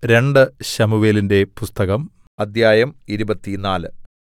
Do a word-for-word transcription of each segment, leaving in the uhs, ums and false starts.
രണ്ട് ശമൂവേലിന്റെ പുസ്തകം അദ്ധ്യായം ഇരുപത്തിനാല്.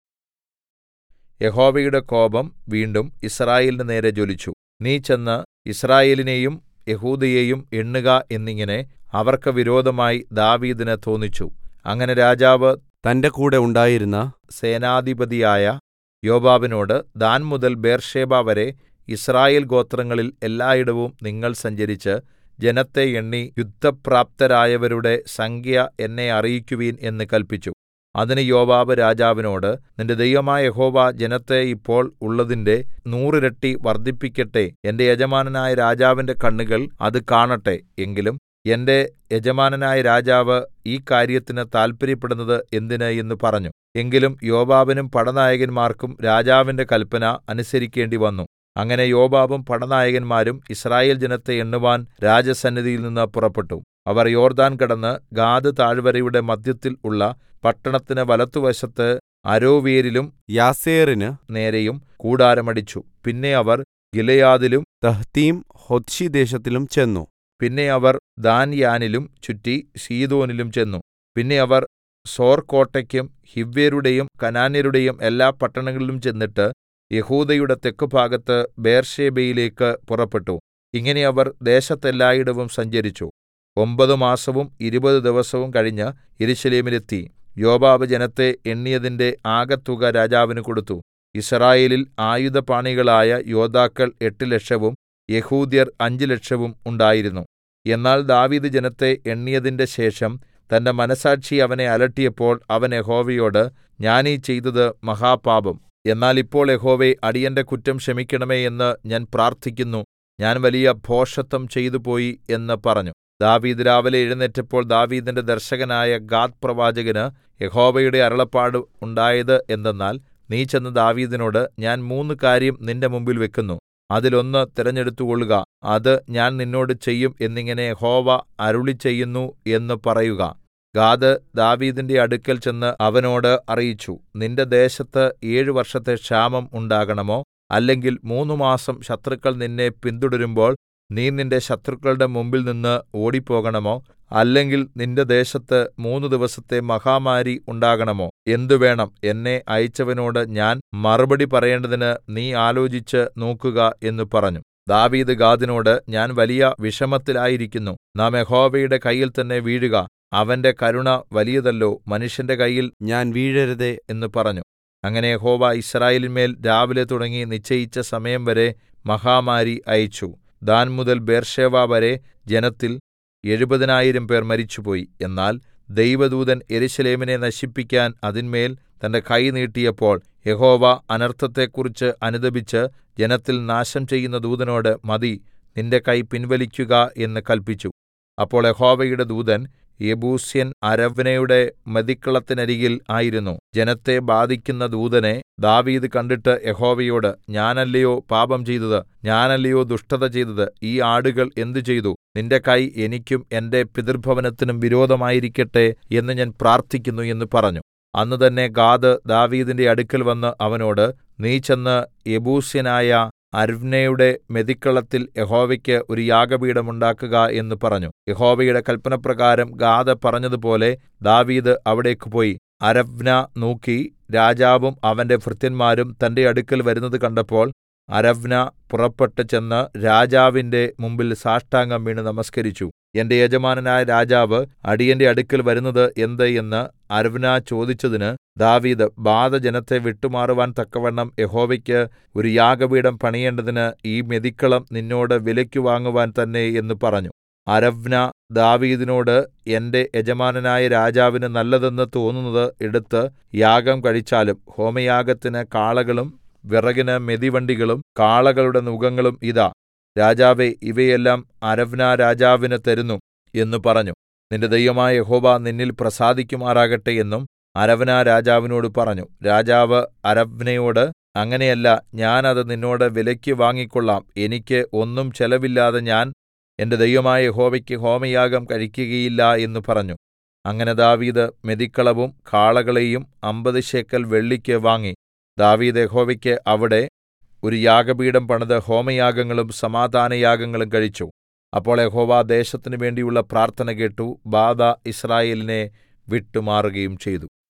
യഹോവയുടെ കോപം വീണ്ടും യിസ്രായേലിന്റെ നേരെ ജ്വലിച്ചു. നീ ചെന്ന് യിസ്രായേലിനെയും യെഹൂദയെയും എണ്ണുക എന്നിങ്ങനെ അവർക്ക് വിരോധമായി ദാവീദിന് തോന്നിച്ചു. അങ്ങനെ രാജാവ് തന്റെ കൂടെ ഉണ്ടായിരുന്ന സേനാധിപതിയായ യോവാബിനോട്, ദാൻ മുതൽ ബേർശേബ വരെ യിസ്രായേൽ ഗോത്രങ്ങളിൽ എല്ലായിടവും നിങ്ങൾ സഞ്ചരിച്ച് ജനത്തെ എണ്ണി യുദ്ധപ്രാപ്തരായവരുടെ സംഖ്യ എന്നെ അറിയിക്കുവിൻ എന്ന് കല്പിച്ചു. അതിന് യോവാബ് രാജാവിനോട്, നിന്റെ ദൈവമായ യഹോവ ജനത്തെ ഇപ്പോൾ ഉള്ളതിന്റെ നൂറിരട്ടി വർദ്ധിപ്പിക്കട്ടെ. എന്റെ യജമാനനായ രാജാവിന്റെ കണ്ണുകൾ അത് കാണട്ടെ. എങ്കിലും എന്റെ യജമാനനായ രാജാവ് ഈ കാര്യത്തിന് താല്പര്യപ്പെടുന്നത് എന്തിന് എന്ന് പറഞ്ഞു. എങ്കിലും യോവാബിനും പടനായകന്മാർക്കും രാജാവിന്റെ കല്പന അനുസരിക്കേണ്ടിവന്നു. അങ്ങനെ യോവാബും പടനായകന്മാരും യിസ്രായേൽ ജനത്തെ എണ്ണുവാൻ രാജസന്നിധിയിൽനിന്ന് പുറപ്പെട്ടു. അവർ യോർദ്ദാൻ കടന്ന് ഗാദ് താഴ്വരയുടെ മദ്ധ്യത്തിൽ ഉള്ള പട്ടണത്തിന് വലത്തുവശത്ത് അരോവേരിലും യാസേറിന് നേരെയും കൂടാരം അടിച്ചു. പിന്നെ അവർ ഗിലെയാദിലും തഹ്തീം ഹൊദ്ശി ദേശത്തിലും ചെന്നു. പിന്നെ അവർ ദാൻയാനിലും ചുറ്റി സീദോനിലും ചെന്നു. പിന്നെ അവർ സോർ കോട്ടയ്ക്കും ഹിവ്യരുടെയും കനാന്യരുടെയും എല്ലാ പട്ടണങ്ങളിലും ചെന്നിട്ട് യെഹൂദയുടെ തെക്കുഭാഗത്ത് ബേർശേബയിലേക്ക് പുറപ്പെട്ടു. ഇങ്ങനെ അവർ ദേശത്തെല്ലായിടവും സഞ്ചരിച്ചു. ഒമ്പത് മാസവും ഇരുപത് ദിവസവും കഴിഞ്ഞ് യെരൂശലേമിലെത്തി. യോവാബ് ജനത്തെ എണ്ണിയതിന്റെ ആകെത്തുക രാജാവിന് കൊടുത്തു. യിസ്രായേലിൽ ആയുധപാണികളായ യോദ്ധാക്കൾ എട്ട് ലക്ഷവും യെഹൂദ്യർ അഞ്ച് ലക്ഷവും ഉണ്ടായിരുന്നു. എന്നാൽ ദാവീദ് ജനത്തെ എണ്ണിയതിന്റെ ശേഷം തന്റെ മനസ്സാക്ഷി അവനെ അലട്ടിയപ്പോൾ അവൻ യഹോവയോട്, ഞാനീ ചെയ്തത് മഹാപാപം. എന്നാൽ ഇപ്പോൾ യഹോവേ, അടിയന്റെ കുറ്റം ക്ഷമിക്കണമേ എന്ന് ഞാൻ പ്രാർത്ഥിക്കുന്നു. ഞാൻ വലിയ ഭോഷത്തം ചെയ്തുപോയി എന്ന് പറഞ്ഞു. ദാവീദ് രാവിലെ എഴുന്നേറ്റപ്പോൾ ദാവീദിന്റെ ദർശകനായ ഗാദ് പ്രവാചകന് യഹോവയുടെ അരുളപ്പാട് ഉണ്ടായത് എന്തെന്നാൽ, നീ ചെന്ന് ദാവീദിനോട്, ഞാൻ മൂന്ന് കാര്യം നിന്റെ മുമ്പിൽ വെക്കുന്നു. അതിലൊന്ന് തിരഞ്ഞെടുത്തുകൊള്ളുക. അത് ഞാൻ നിന്നോട് ചെയ്യും എന്നിങ്ങനെ യഹോവ അരുളിച്ചെയ്യുന്നു എന്ന് പറയുക. ഗാദ് ദാവീദിന്റെ അടുക്കൽ ചെന്ന് അവനോട് അറിയിച്ചു, നിന്റെ ദേശത്ത് ഏഴു വർഷത്തെ ക്ഷാമം ഉണ്ടാകണമോ? അല്ലെങ്കിൽ മൂന്ന് മാസം ശത്രുക്കൾ നിന്നെ പിന്തുടരുമ്പോൾ നീ നിന്റെ ശത്രുക്കളുടെ മുമ്പിൽനിന്ന് ഓടിപ്പോകണമോ? അല്ലെങ്കിൽ നിന്റെ ദേശത്ത് മൂന്ന് ദിവസത്തെ മഹാമാരി ഉണ്ടാകണമോ? എന്ത് വേണം? എന്നെ അയച്ചവനോട് ഞാൻ മറുപടി പറയേണ്ടതിന് നീ ആലോചിച്ച് നോക്കുക എന്ന് പറഞ്ഞു. ദാവീദ് ഗാദിനോട്, ഞാൻ വലിയ വിഷമത്തിലായിരിക്കുന്നു. നാം യഹോവയുടെ കയ്യിൽ തന്നെ വീഴുക. അവന്റെ കരുണ വലിയതല്ലോ, മനുഷ്യന്റെ കയ്യിൽ ഞാൻ വീഴരുതേ എന്ന് പറഞ്ഞു. അങ്ങനെ യഹോവ യിസ്രായേലിന്മേൽ രാവിലെ തുടങ്ങി നിശ്ചയിച്ച സമയം വരെ മഹാമാരി അയച്ചു. ദാൻ മുതൽ ബേർശേബ വരെ ജനത്തിൽ എഴുപതിനായിരം പേർ മരിച്ചുപോയി. എന്നാൽ ദൈവദൂതൻ യെരൂശലേമിനെ നശിപ്പിക്കാൻ അതിന്മേൽ തന്റെ കൈ നീട്ടിയപ്പോൾ യഹോവ അനർത്ഥത്തെക്കുറിച്ച് അനുതപിച്ച് ജനത്തിൽ നാശം ചെയ്യുന്ന ദൂതനോട്, മതി, നിന്റെ കൈ പിൻവലിക്കുക എന്ന് കല്പിച്ചു. അപ്പോൾ യഹോവയുടെ ദൂതൻ യെബൂസ്യൻ അരവ്നയുടെ മെതിക്കളത്തിനരികിൽ ആയിരുന്നു. ജനത്തെ ബാധിക്കുന്ന ദൂതനെ ദാവീദ് കണ്ടിട്ട് യഹോവയോട്, ഞാനല്ലയോ പാപം ചെയ്തത്? ഞാനല്ലയോ ദുഷ്ടത ചെയ്തത്? ഈ ആടുകൾ എന്ത് ചെയ്തു? നിന്റെ കൈ എനിക്കും എന്റെ പിതൃഭവനത്തിനും വിരോധമായിരിക്കട്ടെ എന്ന് ഞാൻ പ്രാർത്ഥിക്കുന്നു എന്ന് പറഞ്ഞു. അന്ന് തന്നെ ഗാദ് ദാവീദിന്റെ അടുക്കൽ വന്ന് അവനോട്, നീ ചെന്ന് യെബൂസ്യനായ അരവ്നയുടെ മെതിക്കളത്തിൽ യഹോവയ്ക്ക് ഒരു യാഗപീഠം ഉണ്ടാക്കുക എന്ന് പറഞ്ഞു. യഹോവയുടെ കല്പനപ്രകാരം ഗാദ് പറഞ്ഞതുപോലെ ദാവീദ് അവിടേക്ക് പോയി. അരവ്ന നോക്കി. രാജാവും അവന്റെ ഭൃത്യന്മാരും തന്റെ അടുക്കൽ വരുന്നത് കണ്ടപ്പോൾ അരവ്ന പുറപ്പെട്ട് ചെന്ന് രാജാവിന്റെ മുമ്പിൽ സാഷ്ടാംഗം വീണ് നമസ്കരിച്ചു. എന്റെ യജമാനനായ രാജാവ് അടിയന്റെ അടുക്കൽ വരുന്നത് എന്ത് എന്ന് അരവ്ന ചോദിച്ചതിന് ദാവീദ്, ബാധ ജനത്തെ വിട്ടുമാറുവാൻ തക്കവണ്ണം യഹോവയ്ക്ക് ഒരു യാഗപീഠം പണിയേണ്ടതിന് ഈ മെതിക്കളം നിന്നോട് വിലയ്ക്ക് വാങ്ങുവാൻ തന്നെ എന്ന് പറഞ്ഞു. അരവ്ന ദാവീദിനോട്, എന്റെ യജമാനനായ രാജാവിന് നല്ലതെന്ന് തോന്നുന്നത് എടുത്ത് യാഗം കഴിച്ചാലും ഹോമയാഗത്തിന് കാളകളും വിറകിന് മെതിവണ്ടികളും കാളകളുടെ നുകങ്ങളും ഇതാ. രാജാവേ, ഇവയെല്ലാം അരവ്ന രാജാവിന് തരുന്നു എന്ന് പറഞ്ഞു. നിന്റെ ദൈവമായ യഹോവ നിന്നിൽ പ്രസാദിക്കുമാറാകട്ടെ എന്നും അരവ്ന രാജാവിനോട് പറഞ്ഞു. രാജാവ് അരവ്നയോട്, അങ്ങനെയല്ല, ഞാൻ അത് നിന്നോട് വിലയ്ക്ക് വാങ്ങിക്കൊള്ളാം. എനിക്ക് ഒന്നും ചെലവില്ലാതെ ഞാൻ എന്റെ ദൈവമായ യഹോവയ്ക്ക് ഹോമയാഗം കഴിക്കുകയില്ല എന്ന് പറഞ്ഞു. അങ്ങനെ ദാവീദ് മെതിക്കളവും കാളകളെയും അമ്പത് ശേക്കെൽ വെള്ളിക്ക് വാങ്ങി. ദാവീദ് യഹോവയ്ക്ക് അവിടെ ഒരു യാഗപീഠം പണിത് ഹോമയാഗങ്ങളും സമാധാനയാഗങ്ങളും കഴിച്ചു. അപ്പോൾ യഹോവ ദേശത്തിന് വേണ്ടിയുള്ള പ്രാർത്ഥന കേട്ടു ബാധ യിസ്രായേലിനെ വിട്ടുമാറുകയും ചെയ്തു.